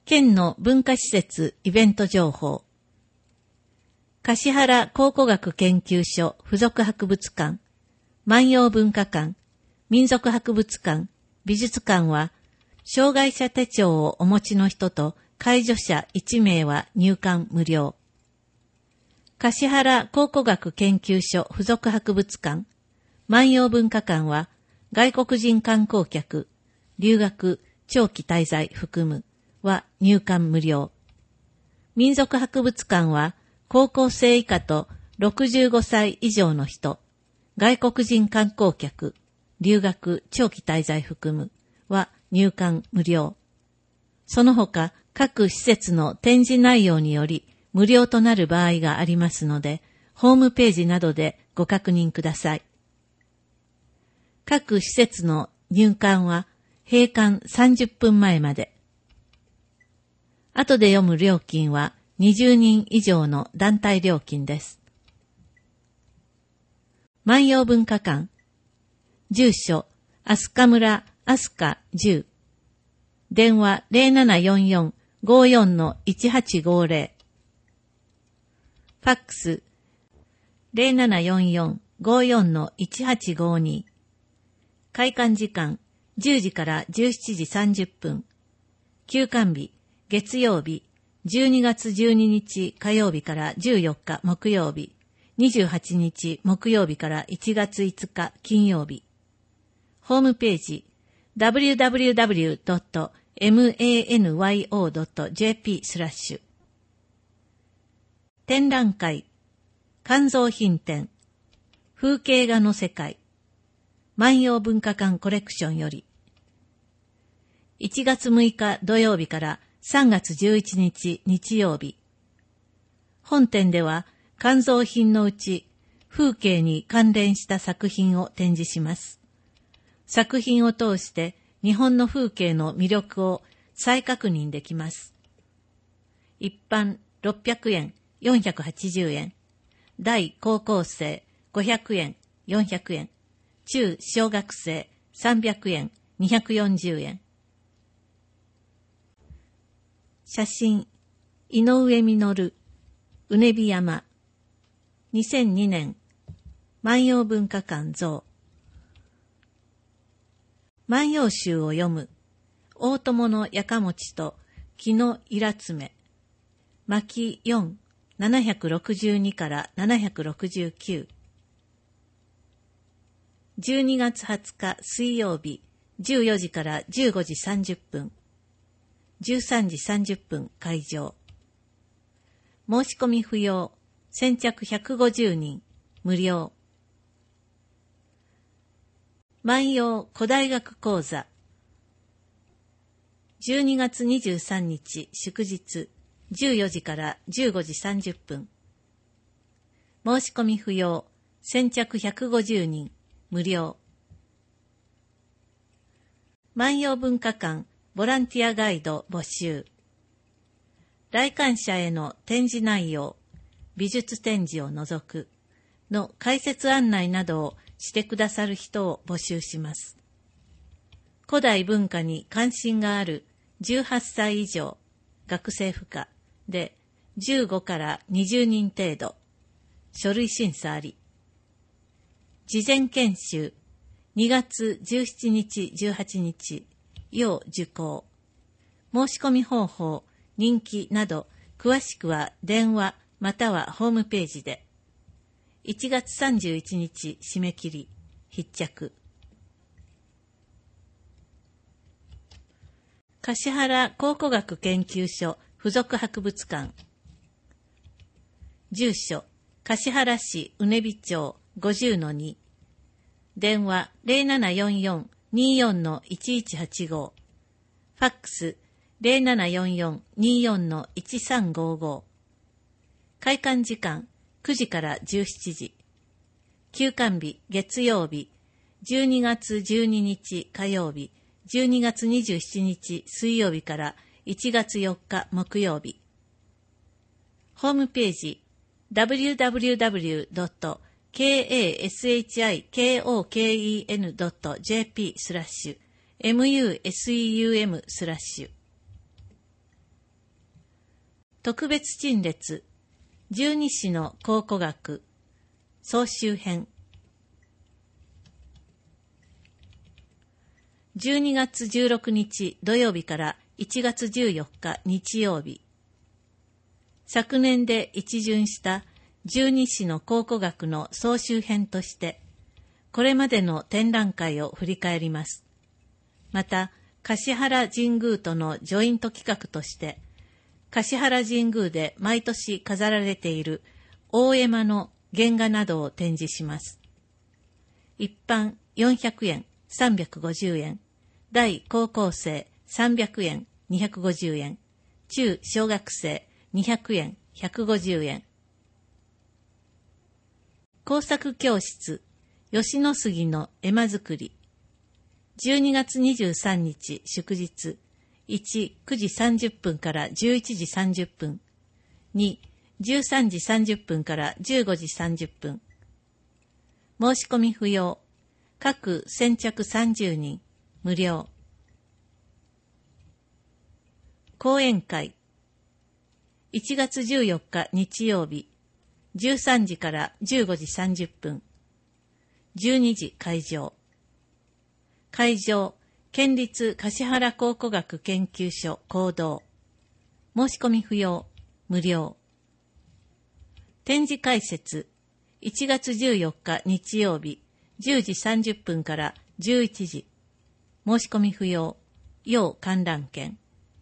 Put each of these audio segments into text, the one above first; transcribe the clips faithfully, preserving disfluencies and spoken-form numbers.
県の文化施設イベント情報。橿原考古学研究所附属博物館、万葉文化館、民族博物館、美術館は、障害者手帳をお持ちの人と介助者いちめいは入館無料。橿原考古学研究所附属博物館、万葉文化館は、外国人観光客、留学、長期滞在含むは入館無料。民族博物館は、高校生以下とろくじゅうごさい以上の人、外国人観光客、留学、長期滞在含むは入館無料。その他、各施設の展示内容により無料となる場合がありますので、ホームページなどでご確認ください。各施設の入館は閉館さんじゅっぷんまえまで。後で読む料金はにじゅうにん以上の団体料金です。万葉文化館。住所、飛鳥村飛鳥じゅう。電話 ゼロななよんよん ごーよん の いちはちごーぜろ。ファックス ゼロななよんよん ごーよん の いちはちごーに。開館時間じゅうじからじゅうしちじさんじゅっぷん。休館日月曜日じゅうにがつじゅうににち火曜日からじゅうよっか木曜日、にじゅうはちにち木曜日からいちがついつか金曜日。ホームページ ダブリューダブリューダブリュードットマンヨードットジェーピー スラッシュ。展覧会、肝臓品展、風景画の世界、万葉文化館コレクションより、いちがつむいか土曜日からさんがつじゅういちにち日曜日。本展では肝臓品のうち風景に関連した作品を展示します。作品を通して日本の風景の魅力を再確認できます。一般ろっぴゃくえん、よんひゃくはちじゅうえん。大高校生ごひゃくえん、よんひゃくえん。中小学生さんびゃくえん、にひゃくよんじゅうえん。写真、井上実、うねび山。にせんにねん、万葉文化館像。万葉集を読む、大友のやかもちと木のいらつめ。巻よん、ななひゃくろくじゅうにからななひゃくろくじゅうきゅう。じゅうにがつはつか水曜日、じゅうよじからじゅうごじさんじゅっぷん。じゅうさんじさんじゅっぷん会場。申し込み不要。先着ひゃくごじゅうにん。無料。万葉古代学講座。じゅうにがつにじゅうさんにち祝日、じゅうよじからじゅうごじさんじゅっぷん。申し込み不要。先着ひゃくごじゅうにん。無料。万葉文化館ボランティアガイド募集。来館者への展示内容、美術展示を除くの解説案内などをしてくださる人を募集します。古代文化に関心があるじゅうはっさい以上、学生不可でじゅうごからにじゅうにん程度、書類審査あり。事前研修にがつじゅうしちにちじゅうはちにち、要受講。申し込み方法、人気など詳しくは電話またはホームページで。いちがつさんじゅういちにち締め切り、必着。橿原考古学研究所附属博物館。住所、橿原市うねび町 ごじゅうのに。電話 ゼロななよんよん にーよん の いちいちはちご。ファックス ゼロななよんよん にーよん の いちさんごご。開館時間くじからじゅうしちじ。休館日月曜日、じゅうにがつじゅうににち火曜日、じゅうにがつにじゅうしちにち水曜日からいちがつよっか木曜日。ホームページ ダブリューダブリューダブリュードットケーエーエスエイチアイケーオーケーイーエヌドットジェーピー スラッシュ ミューセウム スラッシュ特別陳列十二支の考古学総集編。じゅうにがつじゅうろくにち土曜日からいちがつじゅうよっか日曜日。昨年で一巡した十二支の考古学の総集編として、これまでの展覧会を振り返ります。また、橿原神宮とのジョイント企画として、橿原神宮で毎年飾られている大絵馬の原画などを展示します。一般よんひゃくえん、さんびゃくごじゅうえん、大高校生さんびゃくえん、にひゃくごじゅうえん、中小学生にひゃくえん、ひゃくごじゅうえん。工作教室、吉野杉の絵馬作り。じゅうにがつにじゅうさんにち祝日。いち、くじさんじゅっぷんからじゅういちじさんじゅっぷん。に、じゅうさんじさんじゅっぷんからじゅうごじさんじゅっぷん。申し込み不要。各先着さんじゅうにん。無料。講演会。いちがつじゅうよっか日曜日。じゅうさんじからじゅうごじさんじゅっぷん。じゅうにじ会場。会場、県立橿原考古学研究所講堂。申し込み不要、無料。展示開設、いちがつじゅうよっか日曜日、じゅうじさんじゅっぷんからじゅういちじ。申し込み不要、要観覧券。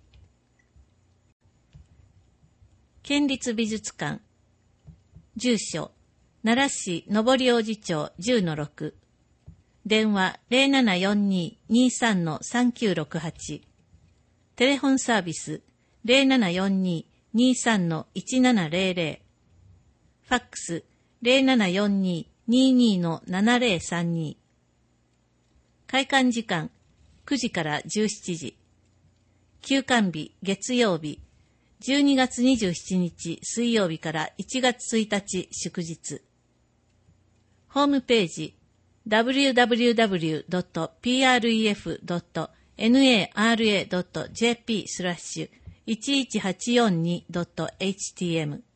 県立美術館。住所、奈良市上り王子町 じゅうのろく。電話 ゼロななよんに にさん さんきゅうろくはち。テレフォンサービス ゼロななよんに にさん いちななゼロゼロ。ファックス ゼロななよんに にに ななゼロさんに。開館時間くじからじゅうしちじ。休館日月曜日。じゅうにがつにじゅうしちにち水曜日からいちがつついたち祝日。ホームページ ダブリューダブリューダブリュードットピーアールイーエフドットナラドットジェーピースラッシュいちいちはちよんにドットエイチティーエム。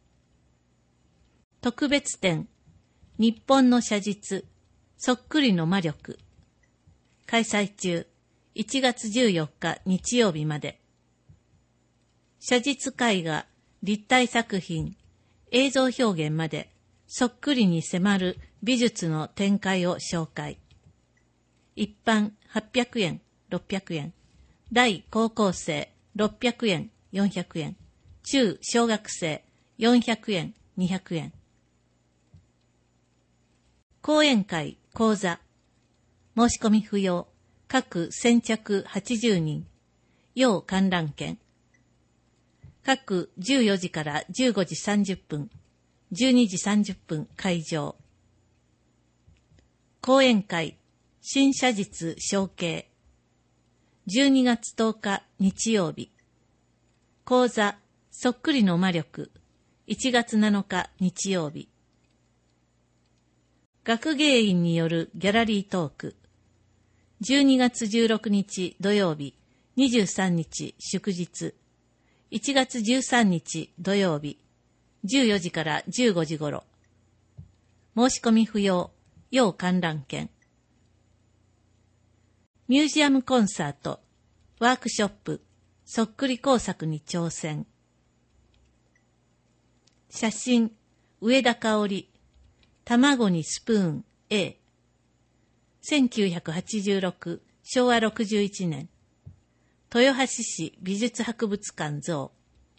特別展日本の写実そっくりの魔力。開催中いちがつじゅうよっか日曜日まで。写実絵画、立体作品、映像表現までそっくりに迫る美術の展開を紹介。一般はっぴゃくえん、ろっぴゃくえん、大高校生ろっぴゃくえん、よんひゃくえん、中小学生よんひゃくえん、にひゃくえん。講演会、講座。申し込み不要。各先着はちじゅうにん。要観覧券。各じゅうよじからじゅうごじさんじゅっぷん、じゅうにじさんじゅっぷん会場。講演会、新写実承継。じゅうにがつとおか日曜日。講座、そっくりの魔力。いちがつなのか日曜日。学芸員によるギャラリートーク。じゅうにがつじゅうろくにち土曜日、にじゅうさんにち祝日。いちがつじゅうさんにち土曜日、じゅうよじからじゅうごじごろ。申し込み不要、要観覧券。ミュージアムコンサート、ワークショップ、そっくり工作に挑戦。写真、上田香織、卵にスプーン A。せんきゅうひゃくはちじゅうろく、しょうわろくじゅういちねん。豊橋市美術博物館像。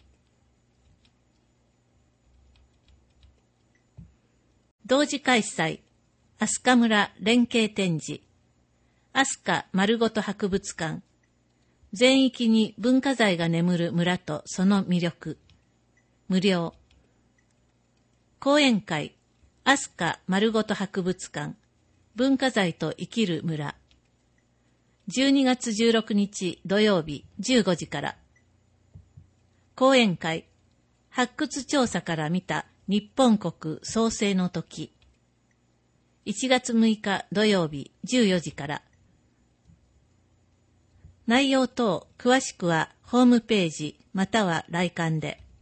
同時開催、飛鳥村連携展示。飛鳥丸ごと博物館。全域に文化財が眠る村とその魅力。無料。講演会、飛鳥丸ごと博物館。文化財と生きる村。じゅうにがつじゅうろくにち土曜日じゅうごじから。講演会、発掘調査から見た日本国創生の時。いちがつむいか土曜日じゅうよじから。内容等詳しくはホームページまたは来館で。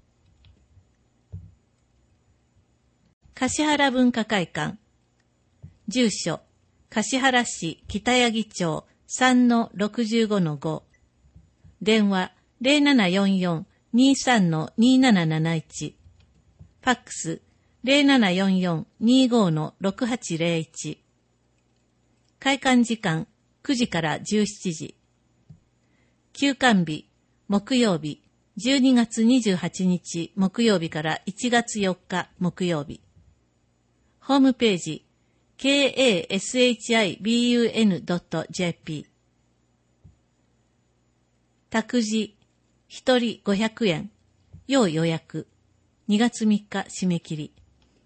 橿原文化会館。住所、橿原市北八木町 さんのろくじゅうごのご。電話 ゼロななよんよん にさんのになななないち。ファックス ゼロななよんよん にごのろくはちゼロいち。開館時間くじからじゅうしちじ。休館日、木曜日、じゅうにがつにじゅうはちにち木曜日からいちがつよっか木曜日。ホームページ、ケーエーエスエイチアイビーユーエヌドットジェーピー。託児、一人ごひゃくえん、要予約、にがつみっか締め切り。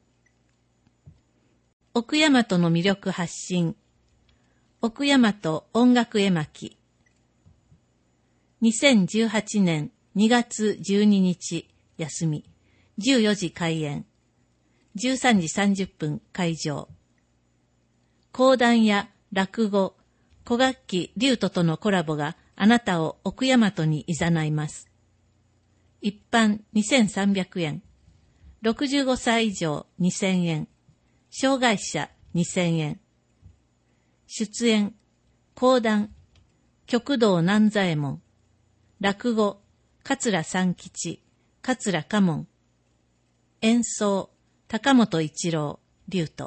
奥大和の魅力発信、奥大和音楽絵巻。にせんじゅうはちねんにがつじゅうににち休み、じゅうよじ開演、じゅうさんじさんじゅっぷん会場。講談や落語、古楽器リュートとのコラボがあなたを奥大和に誘います。一般にせんさんびゃくえん、ろくじゅうごさい以上にせんえん、障害者にせんえん。出演、講談、旭道南左衛門、落語、桂三吉、桂家門。演奏、高本一郎、リュート。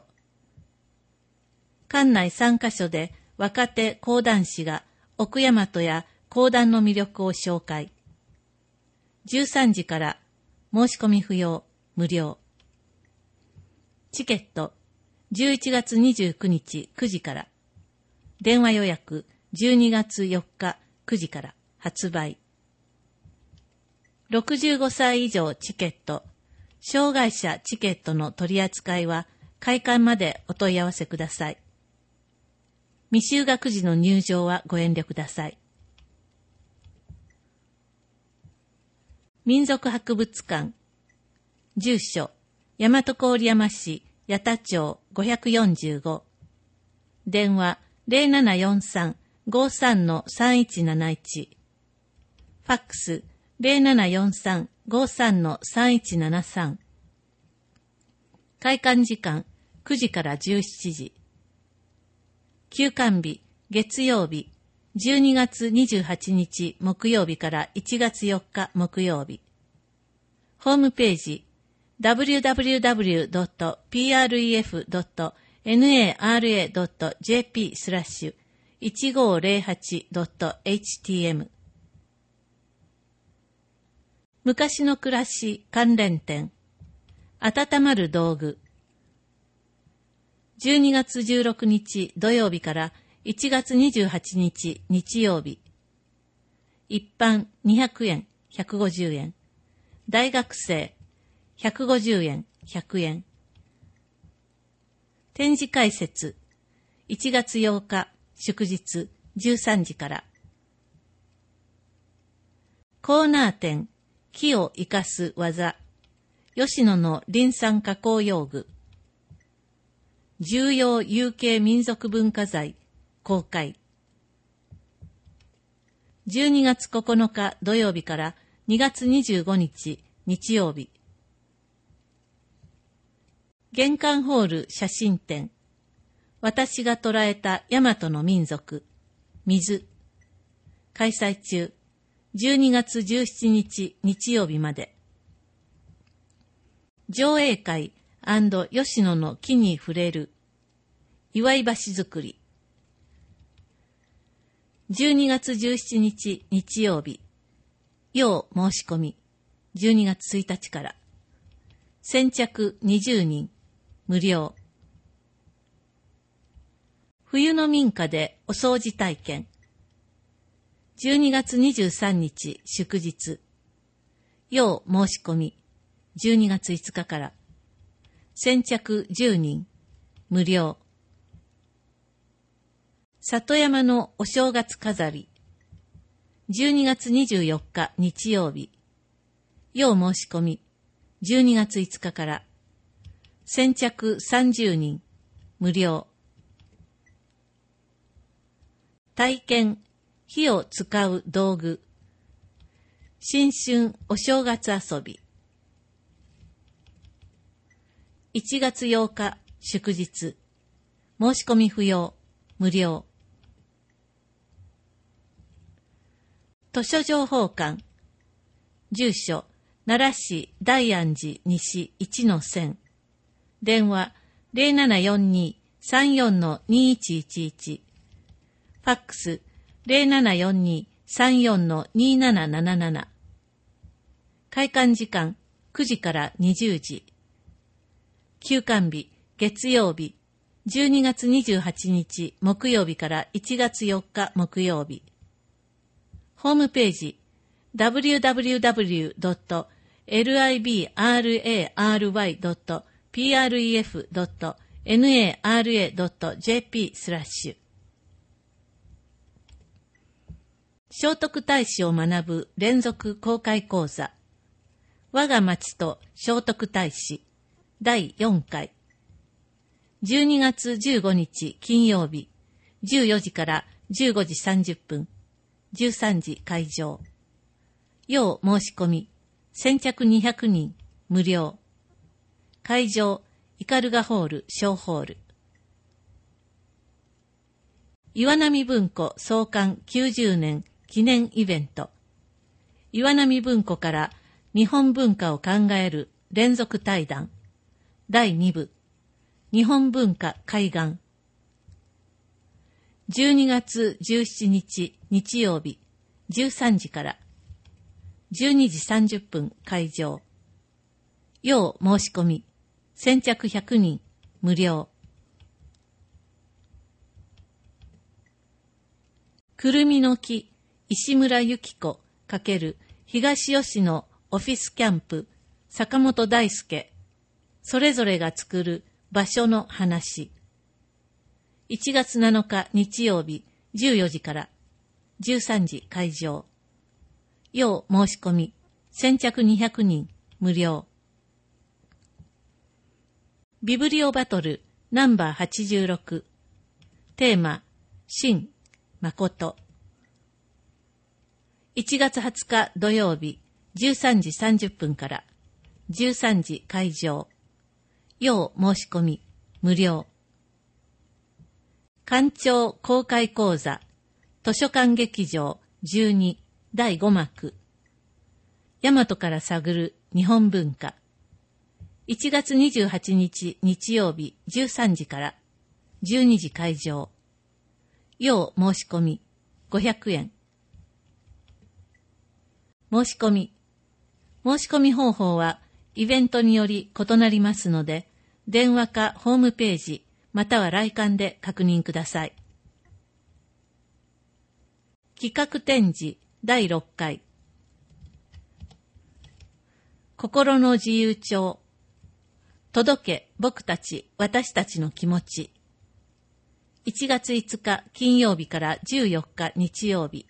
館内さんカ所で若手講談師が奥大和や講談の魅力を紹介。じゅうさんじから申し込み不要、無料。チケット、じゅういちがつにじゅうくにちくじから。電話予約、じゅうにがつよっかくじから発売。ろくじゅうごさい以上チケット、障害者チケットの取り扱いは開館までお問い合わせください。未就学児の入場はご遠慮ください。民族博物館。住所、大和郡山市八田町ごひゃくよんじゅうご。電話ゼロななよんさん ごさんのさんいちなないち。ファックスゼロななよんさん ごさんのさんいちななさん。開館時間くじからじゅうしちじ。休館日、月曜日、じゅうにがつにじゅうはちにち木曜日からいちがつよっか木曜日。ホームページ、ダブリューダブリューダブリュードットピーアールイーエフドットナラドットジェーピー スラッシュいちごーぜろはちドットエイチティーエム。昔の暮らし関連展、温まる道具。じゅうにがつじゅうろくにち土曜日からいちがつにじゅうはちにち日曜日。一般にひゃくえん、ひゃくごじゅうえん。大学生ひゃくごじゅうえん、ひゃくえん。展示解説いちがつようか祝日じゅうさんじから。コーナー展、木を生かす技、吉野の林産加工用具。重要有形民族文化財公開。じゅうにがつここのか土曜日からにがつにじゅうごにち日曜日。玄関ホール写真展、私が捉えた大和の民族、水。開催中、じゅうにがつじゅうしちにち日曜日まで。上映会&吉野の木に触れる祝い橋作り。じゅうにがつじゅうしちにち日曜日。要申し込みじゅうにがつついたちから。先着にじゅうにん無料。冬の民家でお掃除体験。じゅうにがつにじゅうさんにち祝日。要申し込みじゅうにがついつかから。先着じゅうにん無料。里山のお正月飾り。じゅうにがつにじゅうよっか日曜日。要申し込みじゅうにがついつかから。先着さんじゅうにん無料。体験火を使う道具。新春お正月遊び。 いちがつようか祝日。申し込み不要、無料。図書情報館。住所、奈良市大安寺西 いちのせん。電話 ゼロななよんに さんよん にいちいちいち。ファックス ゼロななよんに さんよん になななななな。開館時間くじからにじゅうじ。休館日月曜日じゅうにがつにじゅうはちにち木曜日からいちがつよっか木曜日。ホームページ ダブリューダブリューダブリュードットリブラードットプレフドットナラドットジェーピー スラッシュ。聖徳太子を学ぶ連続公開講座。我が町と聖徳太子だいよんかい。じゅうにがつじゅうごにち金曜日じゅうよじからじゅうごじさんじゅっぷん、じゅうさんじ会場。要申し込み、先着にひゃくにん、無料。会場、イカルガホール、小ホール。岩波文庫創刊きゅうじゅうねん記念イベント。岩波文庫から日本文化を考える連続対談。だいにぶ。日本文化開眼。じゅうにがつじゅうしちにち日曜日じゅうさんじからじゅうにじさんじゅっぷん会場。要申し込み、先着ひゃくにん、無料。くるみの木、石村由紀子×東吉野オフィスキャンプ、坂本大輔、それぞれが作る場所の話。いちがつなのか日曜日じゅうよじからじゅうさんじ会場。要申し込み、先着にひゃくにん、無料。ビブリオバトルナンバーはちじゅうろく。テーマ、真、誠。いちがつはつか土曜日じゅうさんじさんじゅっぷんからじゅうさんじ会場。要申し込み、無料。館長公開講座、図書館劇場じゅうにだいごまく。大和から探る日本文化。いちがつにじゅうはちにち日曜日じゅうさんじからじゅうにじ会場。要申し込み、ごひゃくえん。申し込み。申し込み方法はイベントにより異なりますので、電話かホームページまたは来館で確認ください。企画展示だいろっかい。心の自由帳。届け僕たち私たちの気持ち。いちがついつか金曜日からじゅうよっか日曜日。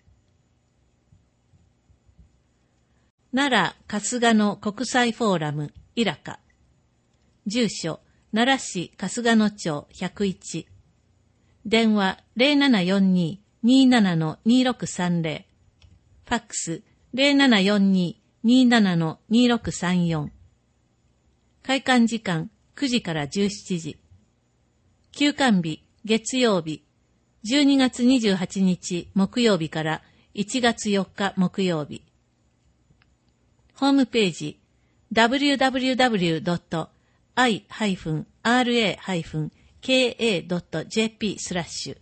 奈良春日野国際フォーラムイラカ。住所奈良市春日野町ひゃくいち。電話 ゼロななよんに にーなな にーろくさんぜろ。ファックス ゼロななよんに にーなな にーろくさんよん。開館時間くじからじゅうしちじ。休館日月曜日じゅうにがつにじゅうはちにち木曜日からいちがつよっか木曜日。ホームページ ダブリューダブリューダブリュードットアイハイフンアールエーハイフンケーエードットジェーピー スラッシュ。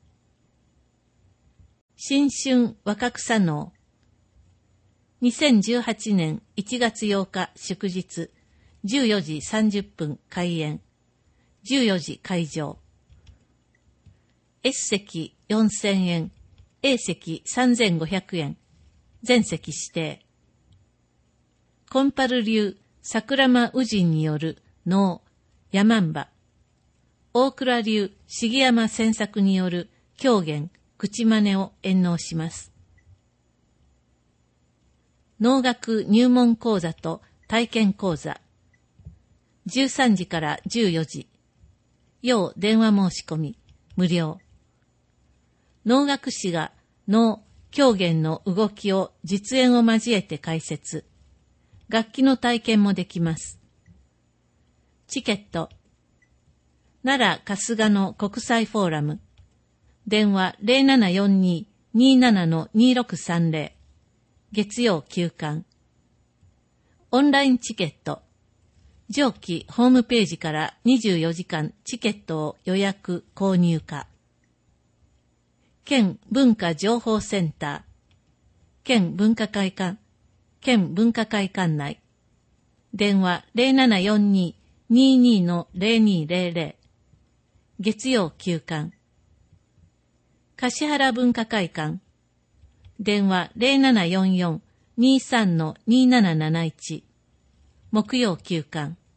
新春若草能。にせんじゅうはちねんいちがつようか祝日じゅうよじさんじゅっぷん開演。じゅうよじ会場。S 席よんせんえん、A 席さんぜんごひゃくえん、全席指定。コンパル流桜間宇治による能山姥。大倉流重山詮作による狂言口真似を演能します。能楽入門講座と体験講座。じゅうさんじからじゅうよじ。要電話申し込み、無料。能楽師が能、狂言の動きを実演を交えて解説。楽器の体験もできます。 チケット。奈良春日の国際フォーラム。電話 ゼロななよんに にーなな にーろくさんゼロ。月曜休館。オンラインチケット。上記ホームページからにじゅうよじかんチケットを予約購入可。県文化情報センター。県文化会館。県文化会館内。電話 ゼロななよんに にーにー ゼロにーゼロゼロ。月曜休館。橿原文化会館。電話 ゼロななよんよん にーさん にーなななないち。木曜休館。